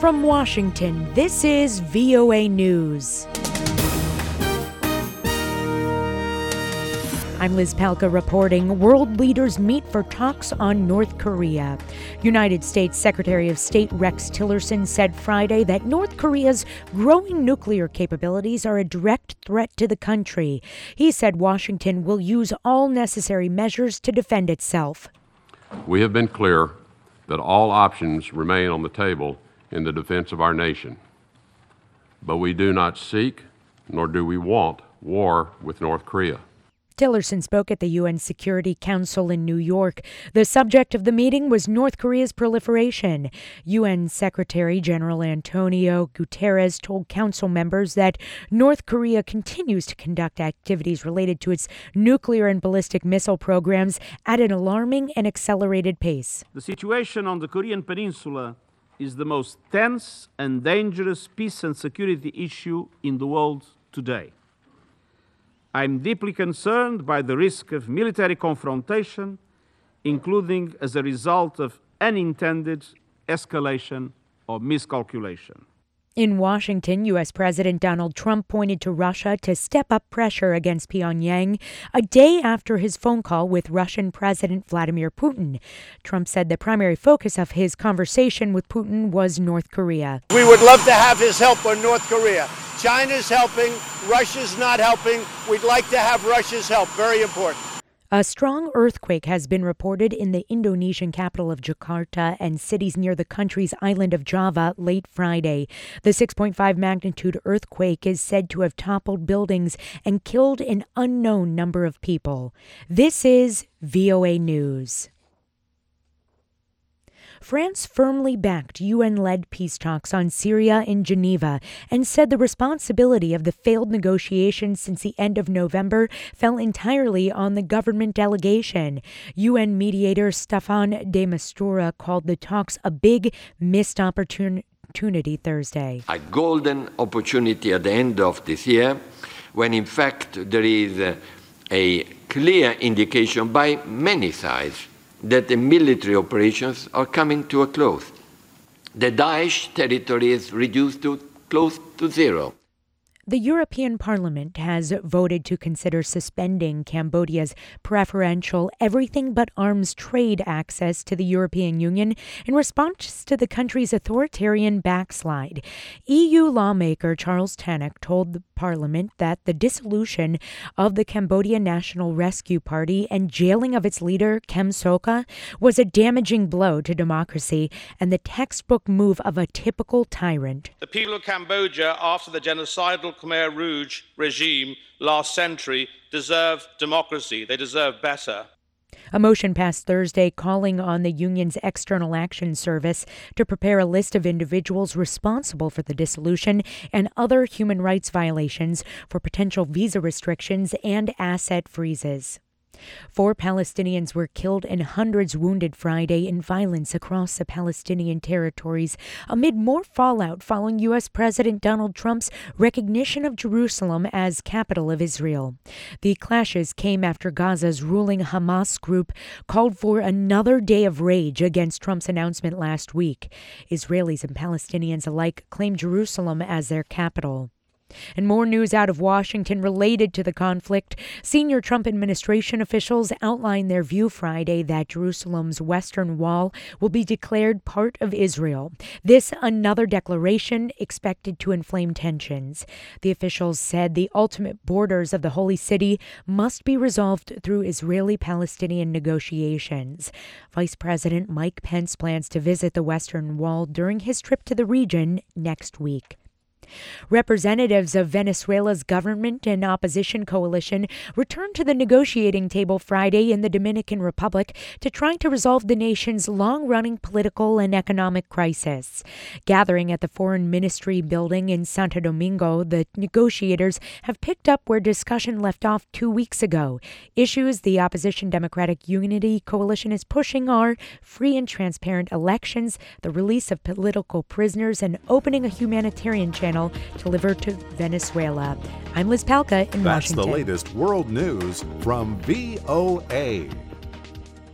From Washington, this is VOA News. I'm Liz Palka reporting. World leaders meet for talks on North Korea. United States Secretary of State Rex Tillerson said Friday that North Korea's growing nuclear capabilities are a direct threat to the country. He said Washington will use all necessary measures to defend itself. We have been clear that all options remain on the table in the defense of our nation. But we do not seek, nor do we want, war with North Korea. Tillerson spoke at the UN Security Council in New York. The subject of the meeting was North Korea's proliferation. UN Secretary General Antonio Guterres told council members that North Korea continues to conduct activities related to its nuclear and ballistic missile programs at an alarming and accelerated pace. The situation on the Korean Peninsula is the most tense and dangerous peace and security issue in the world today. I'm deeply concerned by the risk of military confrontation, including as a result of unintended escalation or miscalculation. In Washington, U.S. President Donald Trump pointed to Russia to step up pressure against Pyongyang a day after his phone call with Russian President Vladimir Putin. Trump said the primary focus of his conversation with Putin was North Korea. We would love to have his help on North Korea. China's helping, Russia's not helping. We'd like to have Russia's help. Very important. A strong earthquake has been reported in the Indonesian capital of Jakarta and cities near the country's island of Java late Friday. The 6.5 magnitude earthquake is said to have toppled buildings and killed an unknown number of people. This is VOA News. France firmly backed UN-led peace talks on Syria in Geneva and said the responsibility of the failed negotiations since the end of November fell entirely on the government delegation. UN mediator Staffan de Mistura called the talks a big missed opportunity Thursday. A golden opportunity at the end of this year, when in fact there is a clear indication by many sides that the military operations are coming to a close. The Daesh territory is reduced to close to zero. The European Parliament has voted to consider suspending Cambodia's preferential everything but arms trade access to the European Union in response to the country's authoritarian backslide. EU lawmaker Charles Tannock told the Parliament that the dissolution of the Cambodia National Rescue Party and jailing of its leader, Kem Sokha, was a damaging blow to democracy and the textbook move of a typical tyrant. The people of Cambodia, after the genocidal Khmer Rouge regime last century, deserve democracy. They deserve better. A motion passed Thursday calling on the union's External Action Service to prepare a list of individuals responsible for the dissolution and other human rights violations for potential visa restrictions and asset freezes. 4 Palestinians were killed and hundreds wounded Friday in violence across the Palestinian territories amid more fallout following U.S. President Donald Trump's recognition of Jerusalem as capital of Israel. The clashes came after Gaza's ruling Hamas group called for another day of rage against Trump's announcement last week. Israelis and Palestinians alike claim Jerusalem as their capital. And more news out of Washington related to the conflict. Senior Trump administration officials outlined their view Friday that Jerusalem's Western Wall will be declared part of Israel. This another declaration expected to inflame tensions. The officials said the ultimate borders of the Holy City must be resolved through Israeli-Palestinian negotiations. Vice President Mike Pence plans to visit the Western Wall during his trip to the region next week. Representatives of Venezuela's government and opposition coalition returned to the negotiating table Friday in the Dominican Republic to try to resolve the nation's long-running political and economic crisis. Gathering at the Foreign Ministry building in Santo Domingo, the negotiators have picked up where discussion left off 2 weeks ago. Issues the opposition Democratic Unity Coalition is pushing are free and transparent elections, the release of political prisoners, and opening a humanitarian channel delivered to Venezuela. I'm Liz Palka in Washington. That's the latest world news from VOA.